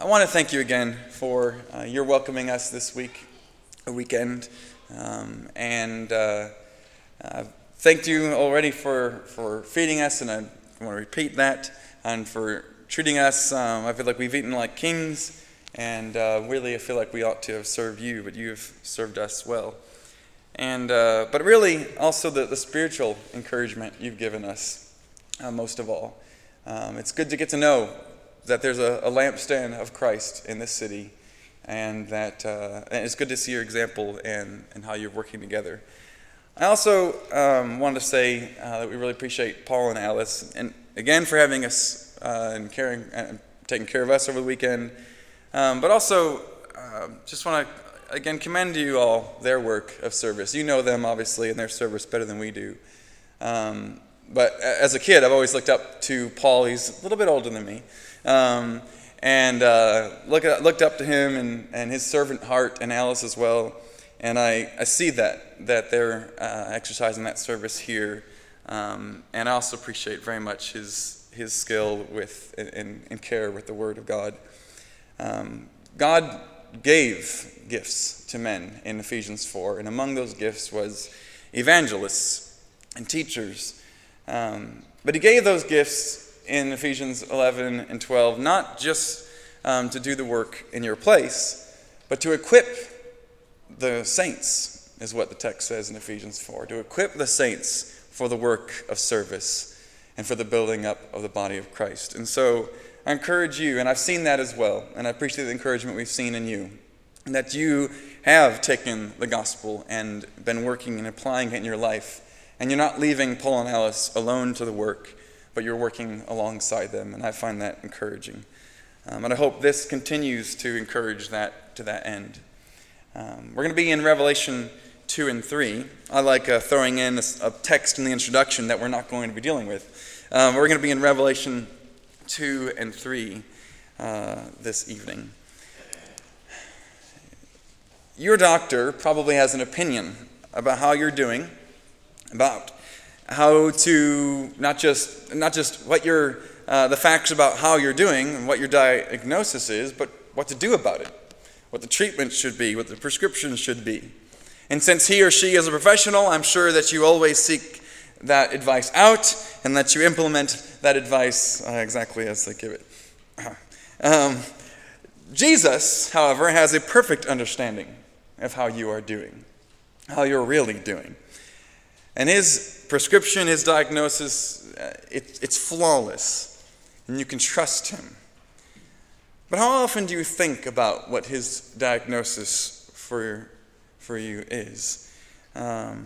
I want to thank you again for your welcoming us this weekend, and thanked you already for feeding us, and I want to repeat that, and for treating us. I feel like we've eaten like kings, and really I feel like we ought to have served you, but you have served us well. And but really also the spiritual encouragement you've given us, most of all. It's good to get to know that there's a lampstand of Christ in this city, and that and it's good to see your example and how you're working together. I also wanted to say that we really appreciate Paul and Alice, and again for having us and taking care of us over the weekend. But also just want to again commend you all their work of service. You know them obviously and their service better than we do. But as a kid, I've always looked up to Paul. He's a little bit older than me. And looked up to him and his servant heart, and Alice as well. And I see that they're exercising that service here. And I also appreciate very much his skill with and care with the Word of God. God gave gifts to men in Ephesians 4, and among those gifts was evangelists and teachers. But he gave those gifts in Ephesians 11 and 12, not just to do the work in your place, but to equip the saints, is what the text says in Ephesians 4, to equip the saints for the work of service and for the building up of the body of Christ. And so I encourage you, and I've seen that as well, and I appreciate the encouragement we've seen in you, that you have taken the gospel and been working and applying it in your life, and you're not leaving Paul and Alice alone to the work, but you're working alongside them, and I find that encouraging. And I hope this continues to encourage that to that end. We're going to be in Revelation 2 and 3. I like throwing in a text in the introduction that we're not going to be dealing with. We're going to be in Revelation 2 and 3 this evening. Your doctor probably has an opinion about how you're doing, about how to not just what your the facts about how you're doing and what your diagnosis is, but what to do about it, what the treatment should be, what the prescription should be. And since he or she is a professional, I'm sure that you always seek that advice out and that you implement that advice exactly as they give it. Jesus, however, has a perfect understanding of how you are doing, how you're really doing. And his prescription, his diagnosis, it's flawless, and you can trust him. But how often do you think about what his diagnosis for you is? I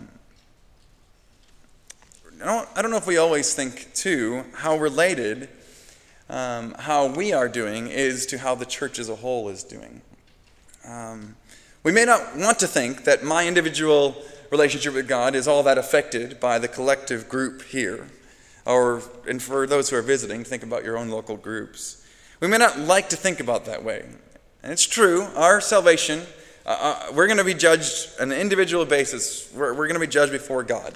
don't know if we always think, too, how related how we are doing is to how the church as a whole is doing. We may not want to think that my individual relationship with God is all that affected by the collective group here. And for those who are visiting, think about your own local groups. We may not like to think about that way. And it's true, our salvation, we're going to be judged on an individual basis. We're going to be judged before God.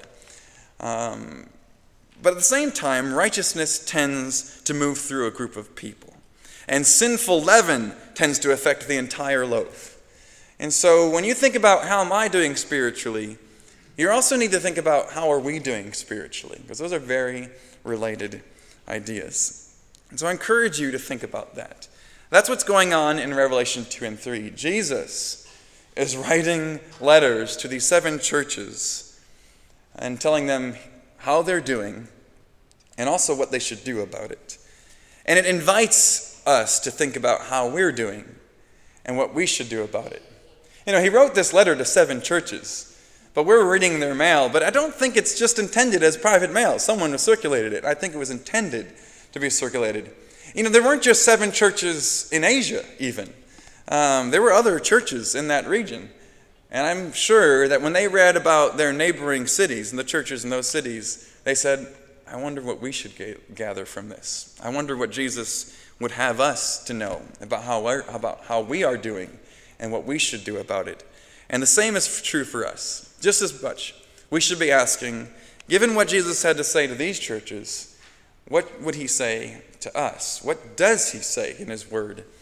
But at the same time, righteousness tends to move through a group of people. And sinful leaven tends to affect the entire loaf. And so when you think about how am I doing spiritually, you also need to think about how are we doing spiritually, because those are very related ideas. And so I encourage you to think about that. That's what's going on in Revelation 2 and 3. Jesus is writing letters to these 7 churches and telling them how they're doing and also what they should do about it. And it invites us to think about how we're doing and what we should do about it. You know, he wrote this letter to 7 churches, but we're reading their mail, but I don't think it's just intended as private mail. Someone circulated it. I think it was intended to be circulated. You know, there weren't just 7 churches in Asia, even. There were other churches in that region. And I'm sure that when they read about their neighboring cities and the churches in those cities, they said, I wonder what we should gather from this. I wonder what Jesus would have us to know about how we are doing and what we should do about it. And the same is true for us. Just as much, we should be asking, given what Jesus had to say to these churches, what would he say to us? What does he say in his word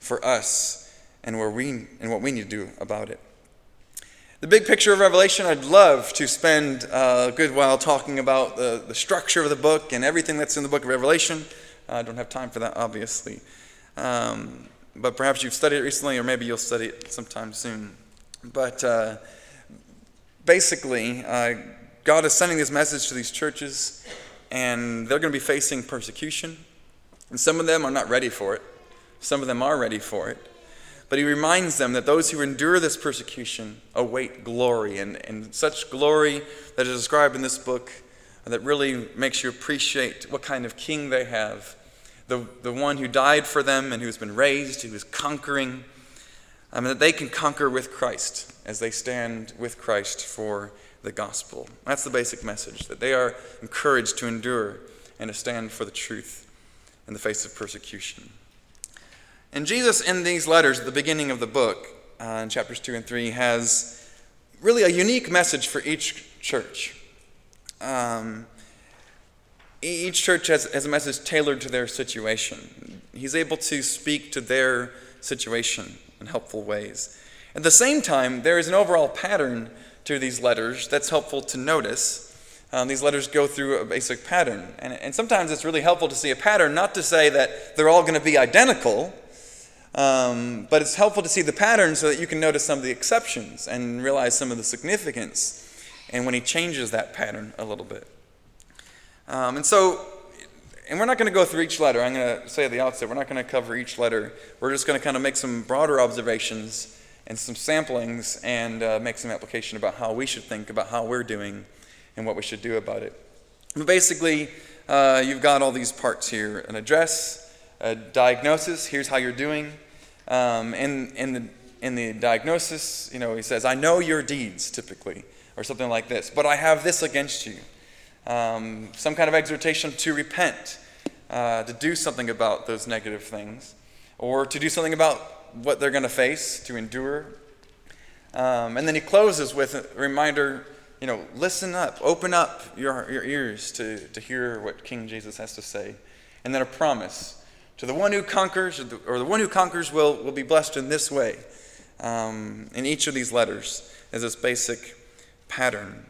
for us and what we need to do about it. The big picture of Revelation, I'd love to spend a good while talking about the structure of the book and everything that's in the book of Revelation. I don't have time for that, obviously. But perhaps you've studied it recently, or maybe you'll study it sometime soon. But basically, God is sending this message to these churches, and they're going to be facing persecution. And some of them are not ready for it. Some of them are ready for it. But he reminds them that those who endure this persecution await glory, and such glory that is described in this book that really makes you appreciate what kind of king they have. The one who died for them and who's been raised, who is conquering, that they can conquer with Christ as they stand with Christ for the gospel. That's the basic message, that they are encouraged to endure and to stand for the truth in the face of persecution. And Jesus, in these letters at the beginning of the book, in chapters 2 and 3, has really a unique message for each church. Each church has a message tailored to their situation. He's able to speak to their situation in helpful ways. At the same time, there is an overall pattern to these letters that's helpful to notice. These letters go through a basic pattern. And sometimes it's really helpful to see a pattern, not to say that they're all going to be identical, but it's helpful to see the pattern so that you can notice some of the exceptions and realize some of the significance and when he changes that pattern a little bit. And we're not going to go through each letter. I'm going to say at the outset, we're not going to cover each letter. We're just going to kind of make some broader observations and some samplings and make some application about how we should think about how we're doing and what we should do about it. But basically, you've got all these parts here: an address, a diagnosis. Here's how you're doing. In the diagnosis, he says, "I know your deeds," typically, or something like this. "But I have this against you." Some kind of exhortation to repent, to do something about those negative things, or to do something about what they're going to face, to endure. And then he closes with a reminder, listen up, open up your ears to hear what King Jesus has to say. And then a promise to the one who conquers, or the one who conquers will be blessed in this way. In each of these letters is this basic pattern.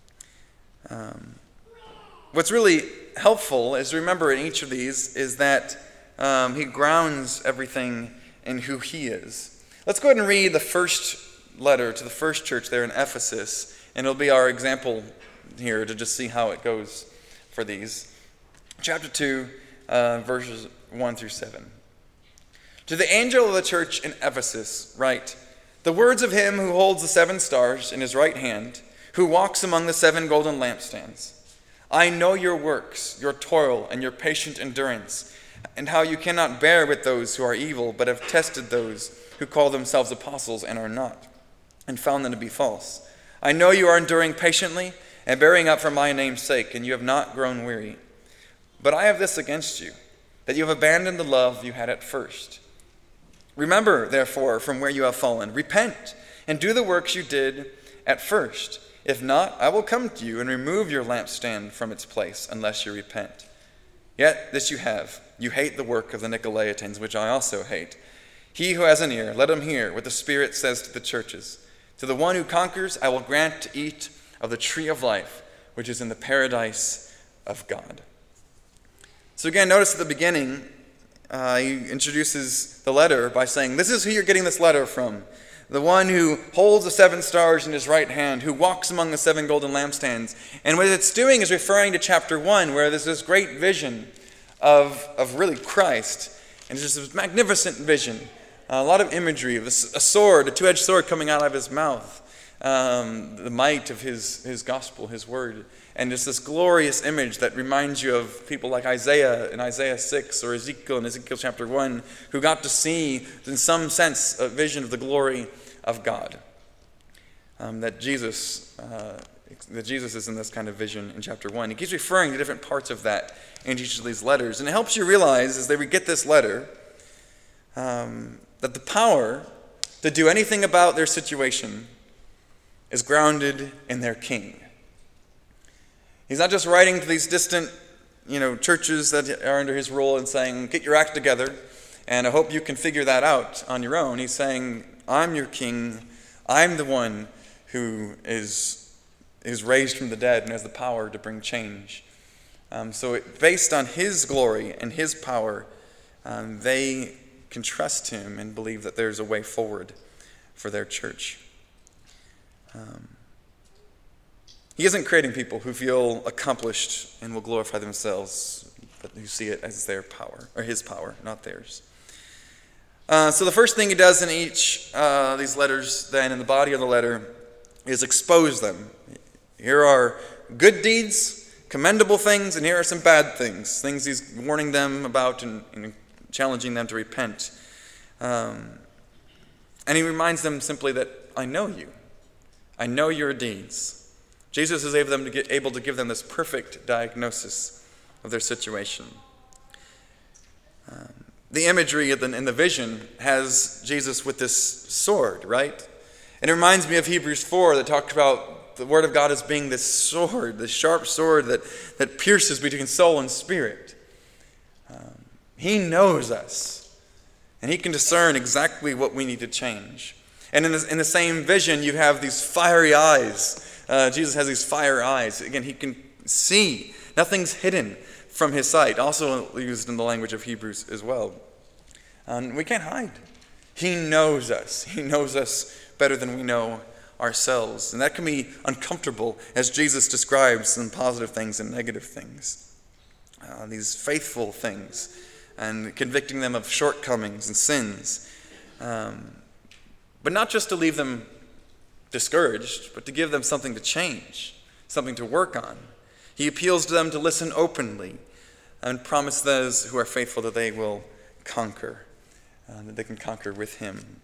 What's really helpful is to remember in each of these is that he grounds everything in who he is. Let's go ahead and read the first letter to the first church there in Ephesus, and it'll be our example here to just see how it goes for these. Chapter 2, verses 1 through 7. "To the angel of the church in Ephesus write, the words of him who holds the 7 stars in his right hand, who walks among the 7 golden lampstands. I know your works, your toil, and your patient endurance, and how you cannot bear with those who are evil, but have tested those who call themselves apostles and are not, and found them to be false. I know you are enduring patiently and bearing up for my name's sake, and you have not grown weary. But I have this against you, that you have abandoned the love you had at first. Remember, therefore, from where you have fallen, repent, and do the works you did at first. If not, I will come to you and remove your lampstand from its place, unless you repent. Yet this you have, you hate the work of the Nicolaitans, which I also hate. He who has an ear, let him hear what the Spirit says to the churches. To the one who conquers, I will grant to eat of the tree of life, which is in the paradise of God." So again, notice at the beginning, he introduces the letter by saying, this is who you're getting this letter from. The one who holds the 7 stars in his right hand, who walks among the 7 golden lampstands. And what it's doing is referring to chapter 1, where there's this great vision of really Christ. And it's just this magnificent vision. A lot of imagery of a sword, a 2-edged sword coming out of his mouth. The might of his gospel, his word. And just this glorious image that reminds you of people like Isaiah in Isaiah 6 or Ezekiel in Ezekiel chapter 1, who got to see, in some sense, a vision of the glory of God. That Jesus is in this kind of vision in chapter 1. He keeps referring to different parts of that in each of these letters. And it helps you realize, as they get this letter, that the power to do anything about their situation is grounded in their king. He's not just writing to these distant, churches that are under his rule and saying, get your act together And I hope you can figure that out on your own. He's saying, I'm your king. I'm the one who is raised from the dead and has the power to bring change. Based on his glory and his power, they can trust him and believe that there's a way forward for their church. He isn't creating people who feel accomplished and will glorify themselves, but who see it as their power, or his power, not theirs. So the first thing he does in each these letters, then in the body of the letter, is expose them. Here are good deeds, commendable things, and here are some bad things he's warning them about and challenging them to repent. And he reminds them simply that, I know you. I know your deeds. Jesus is able to give them this perfect diagnosis of their situation. The imagery in the vision has Jesus with this sword, right? And it reminds me of Hebrews 4 that talked about the Word of God as being this sword, this sharp sword that pierces between soul and spirit. He knows us, and he can discern exactly what we need to change. And in the same vision, you have these fiery eyes. Jesus has these fire eyes. Again, he can see. Nothing's hidden from his sight. Also used in the language of Hebrews as well. We can't hide. He knows us. He knows us better than we know ourselves. And that can be uncomfortable as Jesus describes some positive things and negative things. These faithful things and convicting them of shortcomings and sins. But not just to leave them discouraged, but to give them something to change, something to work on. He appeals to them to listen openly and promise those who are faithful that they will conquer, that they can conquer with him.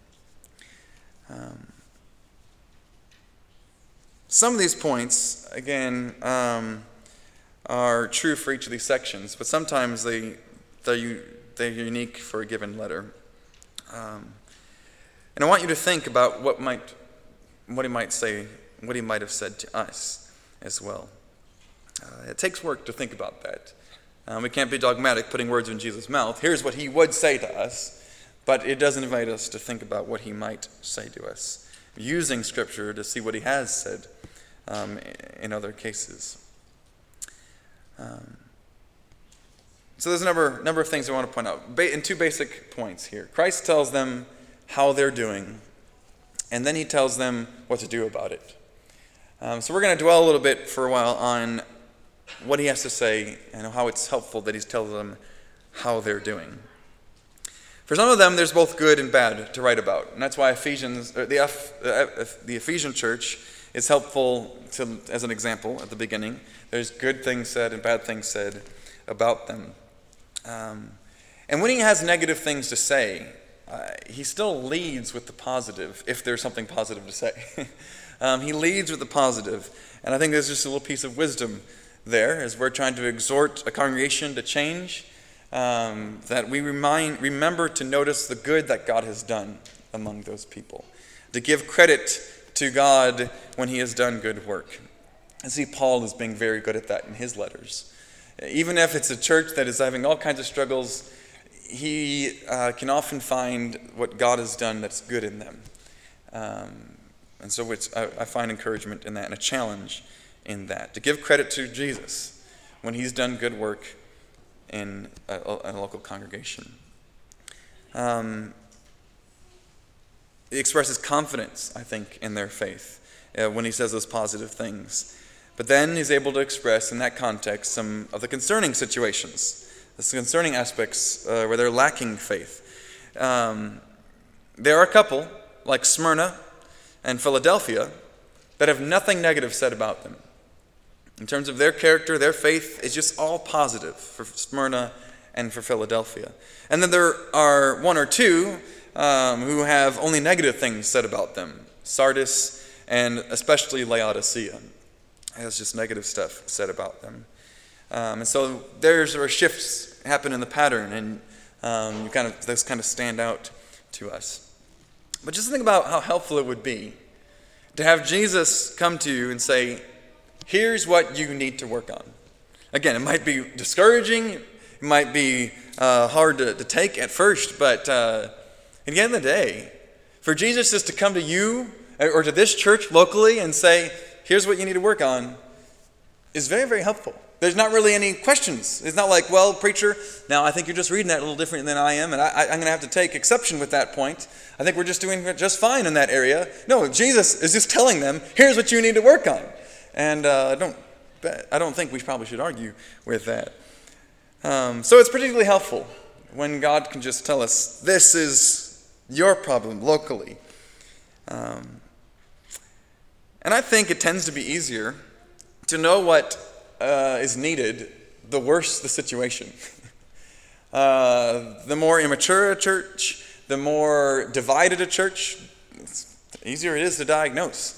Some of these points, again, are true for each of these sections, but sometimes they're unique for a given letter. And I want you to think about what he might say, what he might have said to us as well. It takes work to think about that. We can't be dogmatic, putting words in Jesus' mouth. Here's what he would say to us, but it does invite us to think about what he might say to us, using Scripture to see what he has said in other cases. So there's a number of things I want to point out. In two basic points here. Christ tells them how they're doing, and then he tells them what to do about it. So we're going to dwell a little bit for a while on what he has to say and how it's helpful that he's telling them how they're doing. For some of them, there's both good and bad to write about, and that's why the Ephesian church is helpful as an example at the beginning. There's good things said and bad things said about them. And when he has negative things to say, he still leads with the positive, if there's something positive to say. He leads with the positive. And I think there's just a little piece of wisdom there as we're trying to exhort a congregation to change, that we remember to notice the good that God has done among those people, to give credit to God when he has done good work. I see Paul as being very good at that in his letters. Even if it's a church that is having all kinds of struggles, he can often find what God has done that's good in them. And so I find encouragement in that and a challenge in that. To give credit to Jesus when he's done good work in a local congregation. He expresses confidence, I think, in their faith when he says those positive things. But then he's able to express in that context some of the concerning situations, the concerning aspects where they're lacking faith. There are a couple, like Smyrna and Philadelphia, that have nothing negative said about them. In terms of their character, their faith is just all positive for Smyrna and for Philadelphia. And then there are one or two who have only negative things said about them. Sardis and especially Laodicea has just negative stuff said about them. And so there's where shifts happen in the pattern, and those kind of stand out to us. But just think about how helpful it would be to have Jesus come to you and say, here's what you need to work on. Again, it might be discouraging, it might be hard to take at first, but at the end of the day, for Jesus just to come to you or to this church locally and say, here's what you need to work on, is very, very helpful. There's not really any questions. It's not like, well, preacher, now I think you're just reading that a little different than I am, and I'm going to have to take exception with that point. I think we're just doing just fine in that area. No, Jesus is just telling them, here's what you need to work on. And I don't think we probably should argue with that. So it's particularly helpful when God can just tell us, this is your problem locally. And I think it tends to be easier to know what is needed, the worse the situation. The more immature a church, the more divided a church, the easier it is to diagnose.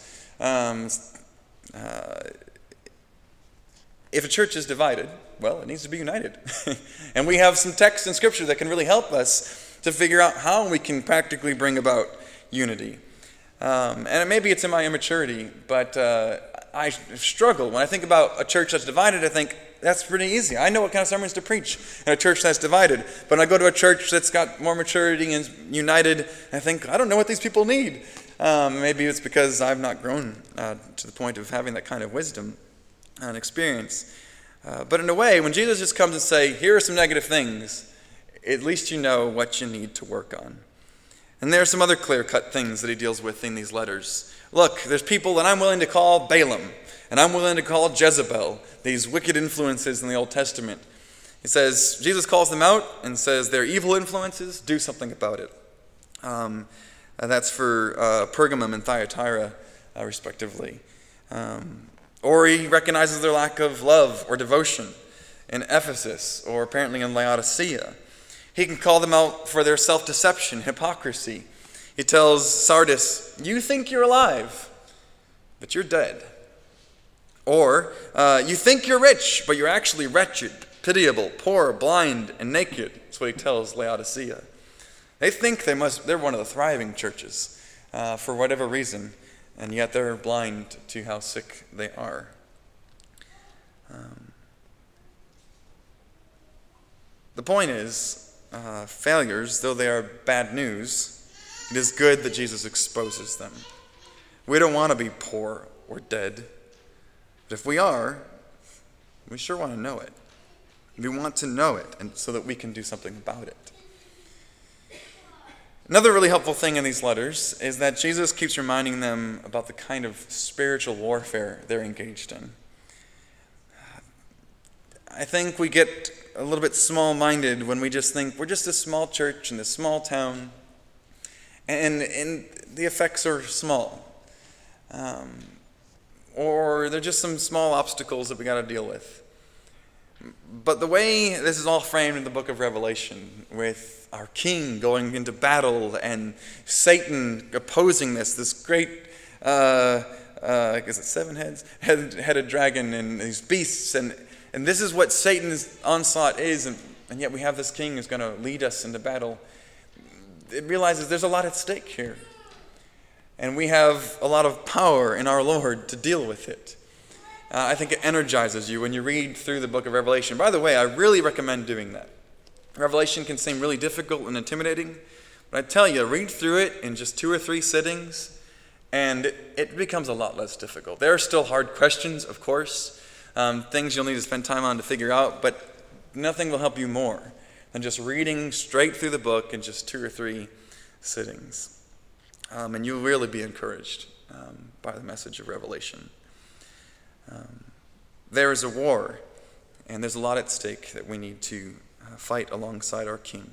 If a church is divided, well, it needs to be united. And we have some texts in Scripture that can really help us to figure out how we can practically bring about unity. And maybe it's in my immaturity, but I struggle. When I think about a church that's divided, I think that's pretty easy. I know what kind of sermons to preach in a church that's divided. But when I go to a church that's got more maturity and united, I think, I don't know what these people need. Maybe it's because I've not grown to the point of having that kind of wisdom and experience. But in a way, when Jesus just comes and says, here are some negative things, at least you know what you need to work on. And there are some other clear-cut things that he deals with in these letters. Look, there's people that I'm willing to call Balaam, and I'm willing to call Jezebel, these wicked influences in the Old Testament. He says, Jesus calls them out and says, they're evil influences, do something about it. That's for Pergamum and Thyatira, respectively. Or he recognizes their lack of love or devotion in Ephesus, or apparently in Laodicea. He can call them out for their self-deception, hypocrisy. He tells Sardis, you think you're alive, but you're dead. Or, you think you're rich, but you're actually wretched, pitiable, poor, blind, and naked. That's what he tells Laodicea. They think they're one of the thriving churches for whatever reason, and yet they're blind to how sick they are. The point is, failures, though they are bad news, it is good that Jesus exposes them. We don't want to be poor or dead, but if we are, we sure want to know it. We want to know it, and so that we can do something about it. Another really helpful thing in these letters is that Jesus keeps reminding them about the kind of spiritual warfare they're engaged in. I think we get a little bit small-minded when we just think we're just a small church in this small town, and the effects are small. Or they're just some small obstacles that we got to deal with. But the way this is all framed in the book of Revelation, with our king going into battle and Satan opposing this great, is it 7 heads? Headed dragon and these beasts, and this is what Satan's onslaught is, and yet we have this king who's going to lead us into battle. It realizes there's a lot at stake here. And we have a lot of power in our Lord to deal with it. I think it energizes you when you read through the book of Revelation. By the way, I really recommend doing that. Revelation can seem really difficult and intimidating, but I tell you, read through it in just 2 or 3 sittings, and it becomes a lot less difficult. There are still hard questions, of course, things you'll need to spend time on to figure out, but nothing will help you more than just reading straight through the book in just 2 or 3 sittings. And you'll really be encouraged by the message of Revelation. There is a war, and there's a lot at stake that we need to fight alongside our King.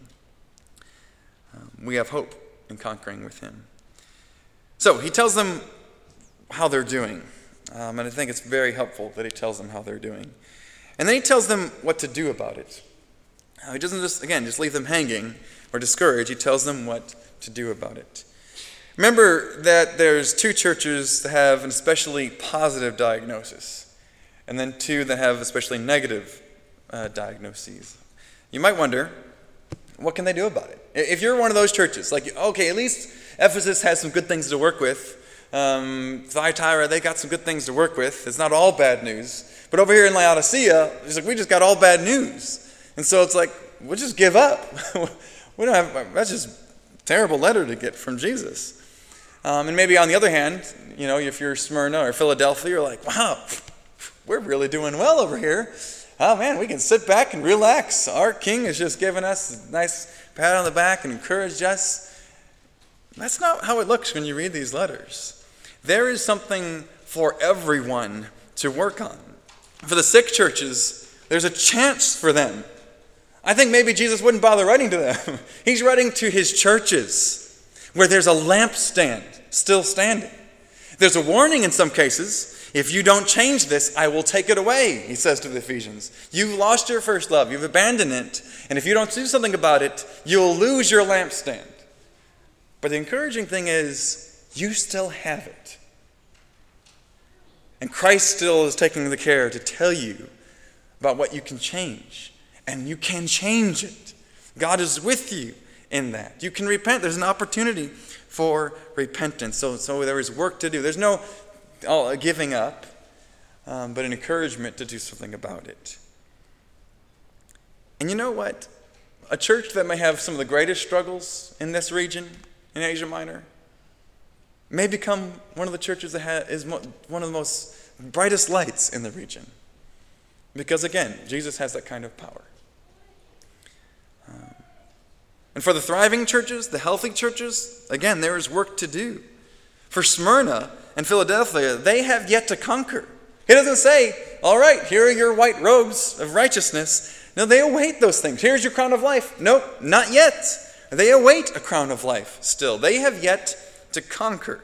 We have hope in conquering with him. So he tells them how they're doing, and I think it's very helpful that he tells them how they're doing. And then he tells them what to do about it. He doesn't just leave them hanging or discouraged. He tells them what to do about it. Remember that there's 2 churches that have an especially positive diagnosis, and then 2 that have especially negative diagnoses. You might wonder, what can they do about it? If you're one of those churches, like, okay, at least Ephesus has some good things to work with. Thyatira, they got some good things to work with. It's not all bad news. But over here in Laodicea, it's like, we just got all bad news. And so it's like, we'll just give up. We don't have, that's just a terrible letter to get from Jesus. And maybe on the other hand, if you're Smyrna or Philadelphia, you're like, wow, we're really doing well over here. Oh man, we can sit back and relax. Our king has just given us a nice pat on the back and encouraged us. That's not how it looks when you read these letters. There is something for everyone to work on. For the sick churches, there's a chance for them. I think maybe Jesus wouldn't bother writing to them. He's writing to his churches where there's a lampstand still standing. There's a warning in some cases. If you don't change this, I will take it away, he says to the Ephesians. You've lost your first love. You've abandoned it. And if you don't do something about it, you'll lose your lampstand. But the encouraging thing is, you still have it. And Christ still is taking the care to tell you about what you can change. And you can change it. God is with you in that. You can repent. There's an opportunity for repentance. So there is work to do. There's no giving up, but an encouragement to do something about it. And you know what? A church that may have some of the greatest struggles in this region, in Asia Minor, may become one of the churches that is one of the most brightest lights in the region. Because again, Jesus has that kind of power. And for the thriving churches, the healthy churches, again, there is work to do. For Smyrna and Philadelphia, they have yet to conquer. He doesn't say, all right, here are your white robes of righteousness. No, they await those things. Here's your crown of life. Nope, not yet. They await a crown of life still. They have yet to conquer.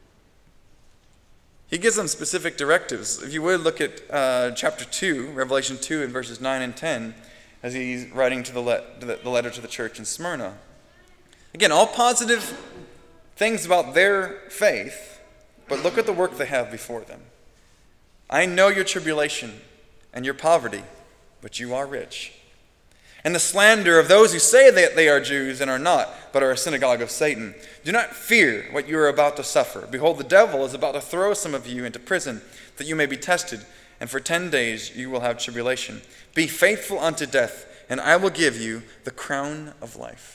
He gives them specific directives. If you would look at chapter 2, Revelation 2 and verses 9 and 10, as he's writing to the letter to the church in Smyrna. Again, all positive things about their faith, but look at the work they have before them. I know your tribulation and your poverty, but you are rich. And the slander of those who say that they are Jews and are not, but are a synagogue of Satan. Do not fear what you are about to suffer. Behold, the devil is about to throw some of you into prison, that you may be tested, and for 10 days you will have tribulation. Be faithful unto death, and I will give you the crown of life.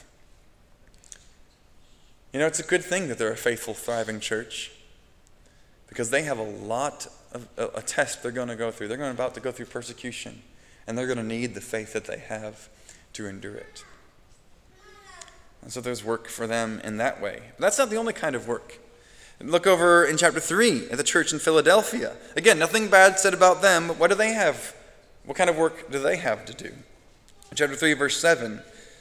It's a good thing that they're a faithful, thriving church, because they have a test they're going to go through. They're about to go through persecution, and they're going to need the faith that they have to endure it. And so there's work for them in that way. But that's not the only kind of work. Look over in chapter 3 at the church in Philadelphia. Again, nothing bad said about them, but what do they have? What kind of work do they have to do? In chapter 3, verse 7.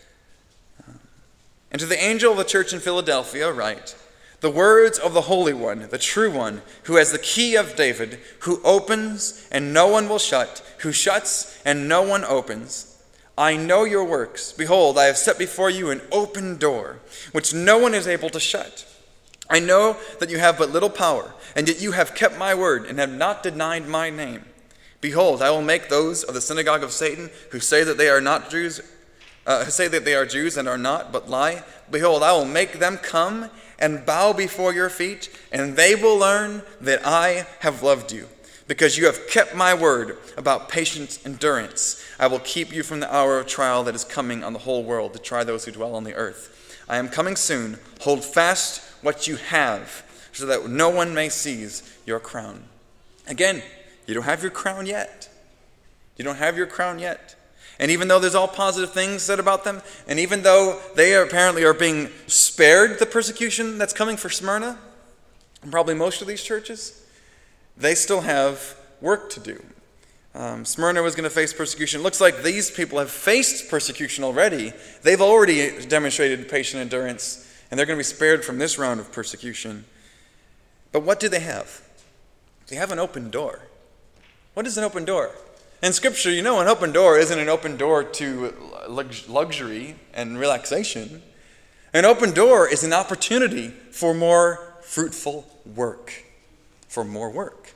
And to the angel of the church in Philadelphia write, the words of the Holy One, the true One, who has the key of David, who opens and no one will shut, who shuts and no one opens. I know your works. Behold, I have set before you an open door, which no one is able to shut. I know that you have but little power, and yet you have kept my word and have not denied my name. Behold, I will make those of the synagogue of Satan who say that they are not Jews, say that they are Jews and are not, but lie. Behold, I will make them come and bow before your feet, and they will learn that I have loved you. Because you have kept my word about patient endurance, I will keep you from the hour of trial that is coming on the whole world to try those who dwell on the earth. I am coming soon. Hold fast what you have, so that no one may seize your crown. Again, you don't have your crown yet. You don't have your crown yet. And even though there's all positive things said about them, and even though they apparently are being spared the persecution that's coming for Smyrna, and probably most of these churches, they still have work to do. Smyrna was going to face persecution. It looks like these people have faced persecution already. They've already demonstrated patient endurance, and they're going to be spared from this round of persecution. But what do they have? They have an open door. What is an open door? In Scripture, an open door isn't an open door to luxury and relaxation. An open door is an opportunity for more fruitful work. For more work.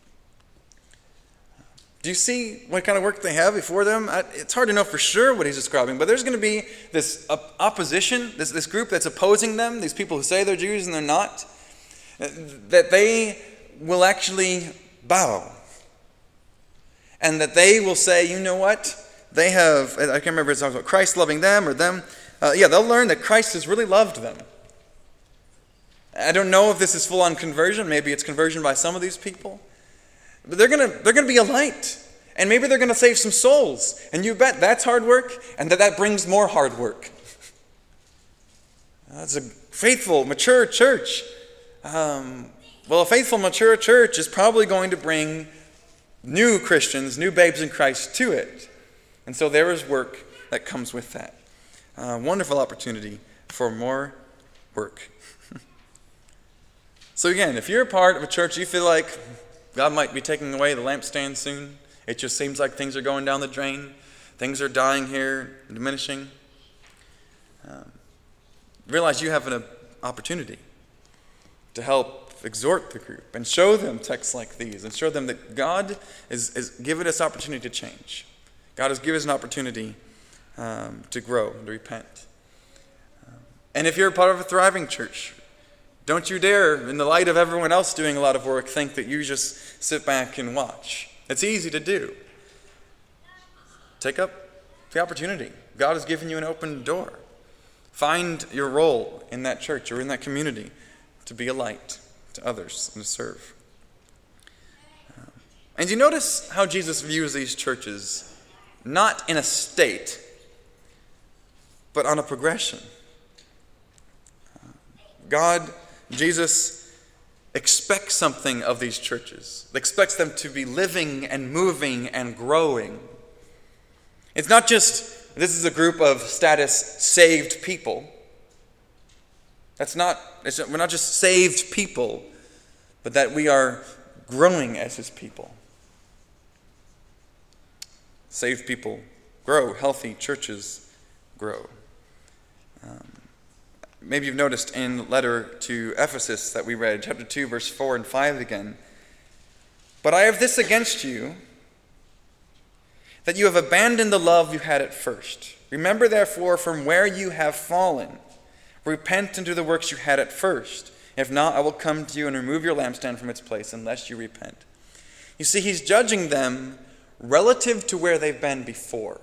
Do you see what kind of work they have before them? It's hard to know for sure what he's describing, but there's going to be this opposition, this group that's opposing them, these people who say they're Jews and they're not, that they will actually bow. And that they will say, you know what? they have, I can't remember if it's talking about Christ loving them or them. They'll learn that Christ has really loved them. I don't know if this is full-on conversion. Maybe it's conversion by some of these people. But they're gonna be a light. And maybe they're going to save some souls. And you bet that's hard work, and that brings more hard work. That's a faithful, mature church. A faithful, mature church is probably going to bring new Christians, new babes in Christ to it. And so there is work that comes with that. Wonderful opportunity for more work. So again, if you're a part of a church, you feel like God might be taking away the lampstand soon. It just seems like things are going down the drain. Things are dying here, diminishing. Realize you have an opportunity to help exhort the group and show them texts like these and show them that God is giving us opportunity to change. God has given us an opportunity to grow and to repent. And if you're a part of a thriving church, don't you dare, in the light of everyone else doing a lot of work, think that you just sit back and watch. It's easy to do. Take up the opportunity. God has given you an open door. Find your role in that church or in that community to be a light to others and to serve. And you notice how Jesus views these churches not in a state, but on a progression. Jesus expects something of these churches. Expects them to be living and moving and growing. It's not just, this is a group of status saved people. We're not just saved people, but that we are growing as his people. Saved people grow. Healthy churches grow. Maybe you've noticed in the letter to Ephesus that we read, chapter 2, verse 4 and 5 again. But I have this against you, that you have abandoned the love you had at first. Remember, therefore, from where you have fallen. Repent and do the works you had at first. If not, I will come to you and remove your lampstand from its place unless you repent. You see, he's judging them relative to where they've been before.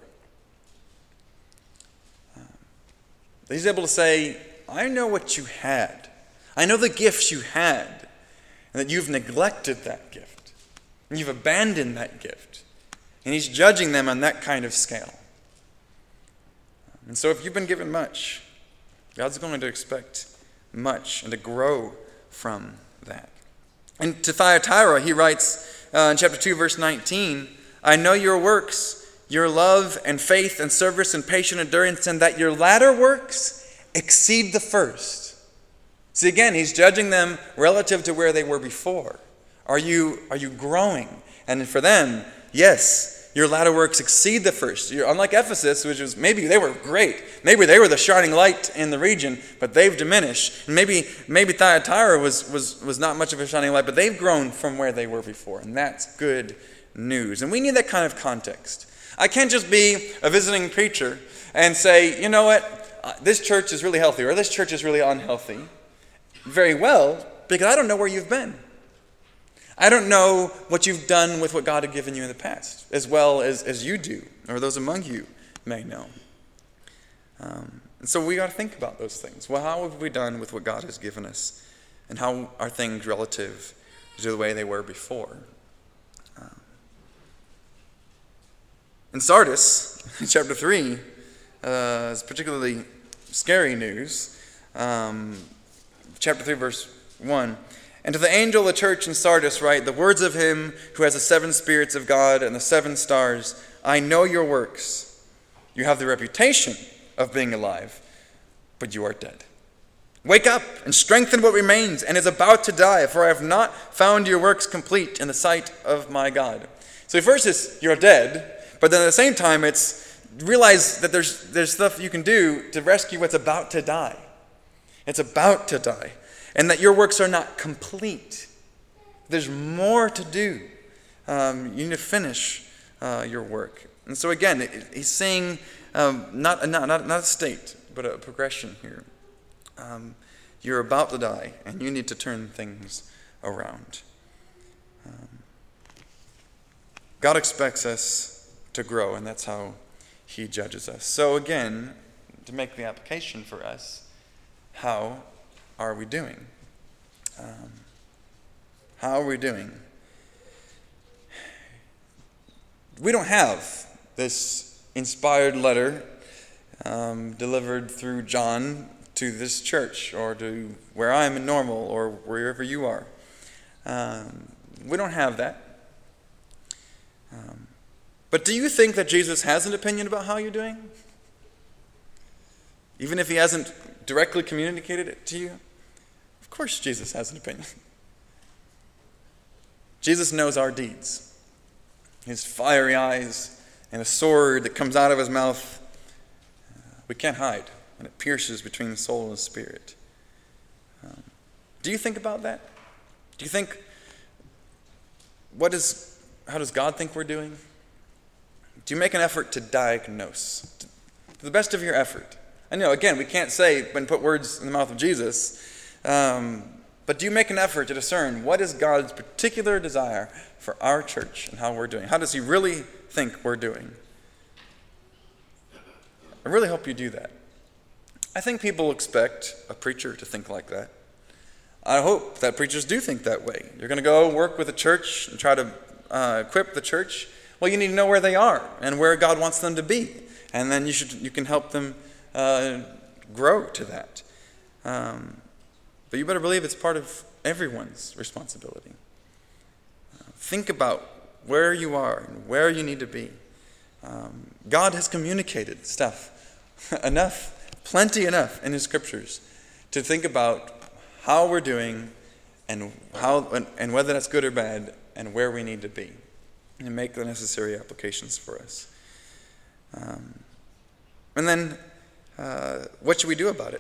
He's able to say, I know what you had. I know the gifts you had, and that you've neglected that gift. And you've abandoned that gift. And he's judging them on that kind of scale. And so if you've been given much, God's going to expect much and to grow from that. And to Thyatira, he writes in chapter 2, verse 19, I know your works, your love and faith and service and patient endurance, and that your latter works exceed the first. See, again, he's judging them relative to where they were before. Are you growing? And for them, yes, your latter works exceed the first. You're unlike Ephesus, which was maybe they were great. Maybe they were the shining light in the region, but they've diminished. And maybe Thyatira was not much of a shining light, but they've grown from where they were before. And that's good news. And we need that kind of context. I can't just be a visiting preacher and say, you know what? This church is really healthy, or this church is really unhealthy. Very well, because I don't know where you've been. I don't know what you've done with what God had given you in the past, as well as you do, or those among you may know. And so we got to think about those things. Well, how have we done with what God has given us? And how are things relative to the way they were before? In Sardis, in chapter 3, is particularly scary news. Chapter 3, verse 1. And to the angel of the church in Sardis write, the words of him who has the 7 spirits of God and the 7 stars. I know your works. You have the reputation of being alive, but you are dead. Wake up and strengthen what remains and is about to die, for I have not found your works complete in the sight of my God. So first it's you're dead, but then at the same time it's realize that there's stuff you can do to rescue what's about to die. It's about to die. And that your works are not complete. There's more to do. You need to finish your work. And so again, he's saying not a state, but a progression here. You're about to die, and you need to turn things around. God expects us to grow, and that's how he judges us. So again, to make the application for us, how are we doing? How are we doing? We don't have this inspired letter delivered through John to this church or to where I am in Normal or wherever you are. We don't have that. But do you think that Jesus has an opinion about how you're doing? Even if he hasn't directly communicated it to you? Of course Jesus has an opinion. Jesus knows our deeds. His fiery eyes and a sword that comes out of his mouth, we can't hide, and it pierces between the soul and the spirit. Do you think about that? Do you think, how does God think we're doing? Do you make an effort to diagnose, to the best of your effort? I know, again, we can't say and put words in the mouth of Jesus, but do you make an effort to discern what is God's particular desire for our church and how we're doing? How does he really think we're doing? I really hope you do that. I think people expect a preacher to think like that. I hope that preachers do think that way. You're going to go work with a church and try to equip the church. Well, you need to know where they are and where God wants them to be. And then you can help them grow to that. But you better believe it's part of everyone's responsibility. Think about where you are and where you need to be. God has communicated stuff enough, plenty enough in his scriptures to think about how we're doing and whether that's good or bad and where we need to be and make the necessary applications for us. And then what should we do about it?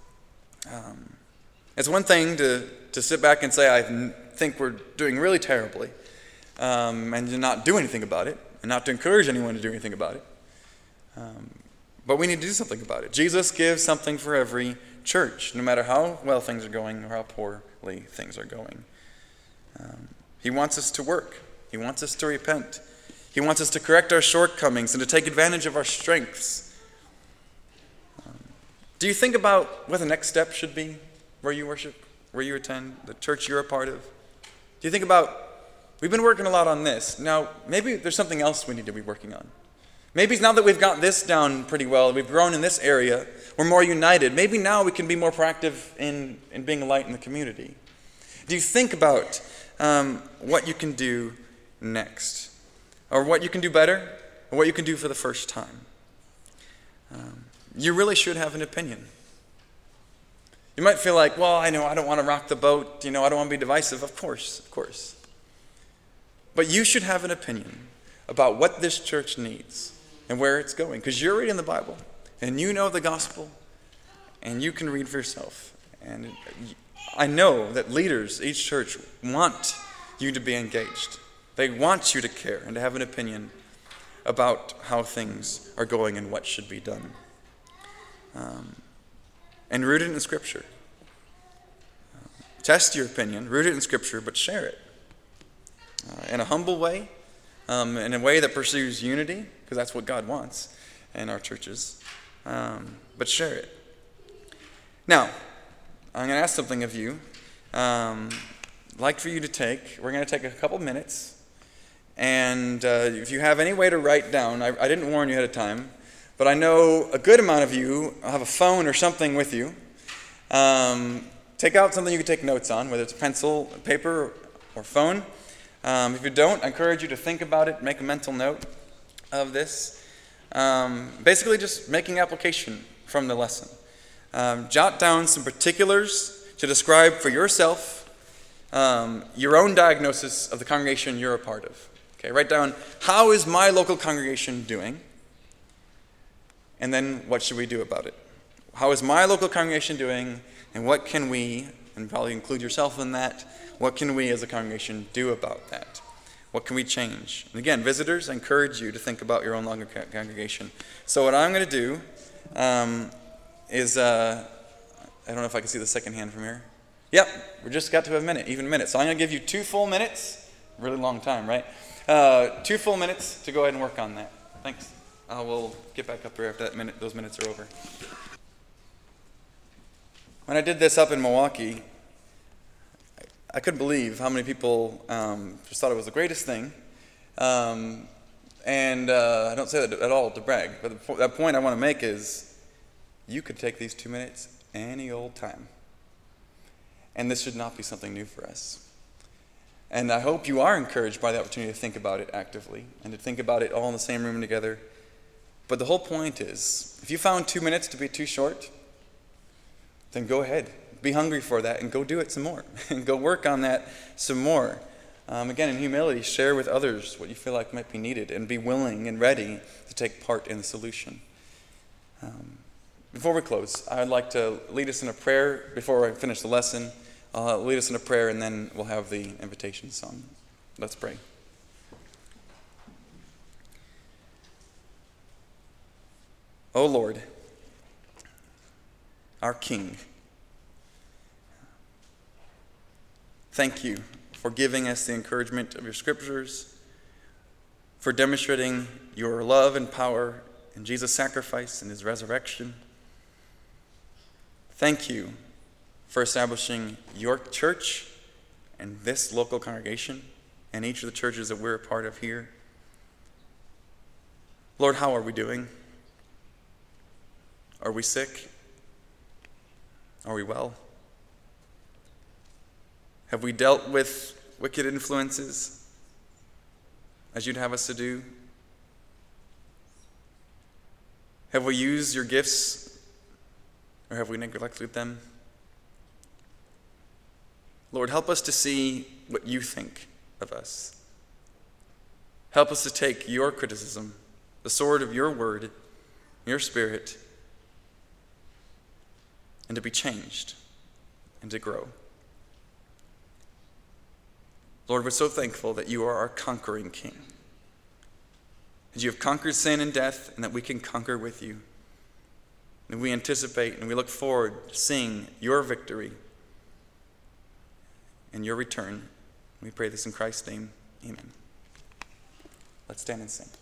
It's one thing to sit back and say, I think we're doing really terribly, and to not do anything about it, and not to encourage anyone to do anything about it. But we need to do something about it. Jesus gives something for every church, no matter how well things are going or how poorly things are going. He wants us to work. He wants us to repent. He wants us to correct our shortcomings and to take advantage of our strengths. Do you think about what the next step should be where you worship, where you attend, the church you're a part of? Do you think about, we've been working a lot on this. Now, maybe there's something else we need to be working on. Maybe now that we've got this down pretty well, we've grown in this area, we're more united. Maybe now we can be more proactive in being a light in the community. Do you think about what you can do next? Or what you can do better? Or what you can do for the first time? You really should have an opinion. You might feel like, well, I don't want to rock the boat. I don't want to be divisive. Of course. But you should have an opinion about what this church needs and where it's going. Because you're reading the Bible, and you know the gospel, and you can read for yourself. And I know that leaders, each church, want you to be engaged. They want you to care and to have an opinion about how things are going and what should be done. And root it in Scripture. Test your opinion, root it in Scripture, but share it. In a humble way, in a way that pursues unity, because that's what God wants in our churches. But share it. Now, I'm going to ask something of you. I'd like for you to we're going to take a couple minutes. And if you have any way to write down, I didn't warn you ahead of time, but I know a good amount of you have a phone or something with you. Take out something you can take notes on, whether it's a pencil, paper, or phone. If you don't, I encourage you to think about it, make a mental note of this. Basically just making application from the lesson. Jot down some particulars to describe for yourself your own diagnosis of the congregation you're a part of. Okay, write down, how is my local congregation doing? And then what should we do about it? How is my local congregation doing? And what can we, and probably include yourself in that, what can we as a congregation do about that? What can we change? And again, visitors, I encourage you to think about your own local congregation. So what I'm going to do is, I don't know if I can see the second hand from here. Yep, we just got to even minute. So I'm going to give you 2 full minutes. Really long time, right? 2 full minutes to go ahead and work on that. Thanks. I will get back up here after those minutes are over. When I did this up in Milwaukee, I couldn't believe how many people just thought it was the greatest thing. I don't say that at all to brag, but that point I want to make is you could take these 2 minutes any old time. And this should not be something new for us. And I hope you are encouraged by the opportunity to think about it actively and to think about it all in the same room together. But the whole point is, if you found 2 minutes to be too short, then go ahead. Be hungry for that and go do it some more. And go work on that some more. Again, in humility, share with others what you feel like might be needed and be willing and ready to take part in the solution. Before we close, I'd like to lead us in a prayer before I finish the lesson. I'll lead us in a prayer and then we'll have the invitation song. Let's pray. O Lord, our King, thank you for giving us the encouragement of your scriptures, for demonstrating your love and power in Jesus' sacrifice and his resurrection. Thank you for establishing your church and this local congregation and each of the churches that we're a part of here. Lord, how are we doing? Are we sick? Are we well? Have we dealt with wicked influences as you'd have us to do? Have we used your gifts or have we neglected them? Lord, help us to see what you think of us. Help us to take your criticism, the sword of your word, your spirit, and to be changed and to grow. Lord, we're so thankful that you are our conquering King. That you have conquered sin and death and that we can conquer with you. And we anticipate and we look forward to seeing your victory and your return. We pray this in Christ's name. Amen. Let's stand and sing.